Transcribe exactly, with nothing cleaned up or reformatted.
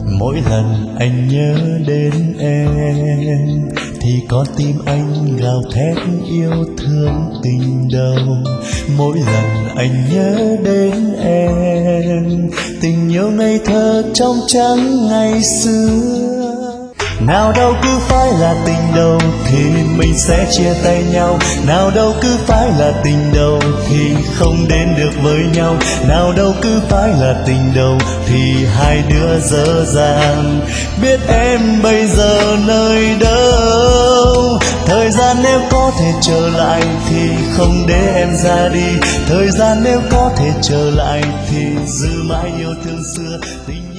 Mỗi lần anh nhớ đến em thì con tim anh gào thét yêu thương tình đầu. Mỗi lần anh nhớ đến em, tình yêu ngây thơ trong trắng ngày xưa. Nào đâu cứ phải là tình đầu thì mình sẽ chia tay nhau. Nào đâu cứ phải là tình đầu thì không đến được với nhau. Nào đâu cứ phải là tình đầu thì hai đứa dở dàng. Biết em bây giờ nơi đâu, thời gian nếu có thể trở lại thì không để em ra đi. Thời gian nếu có thể trở lại thì giữ mãi yêu thương xưa. Tình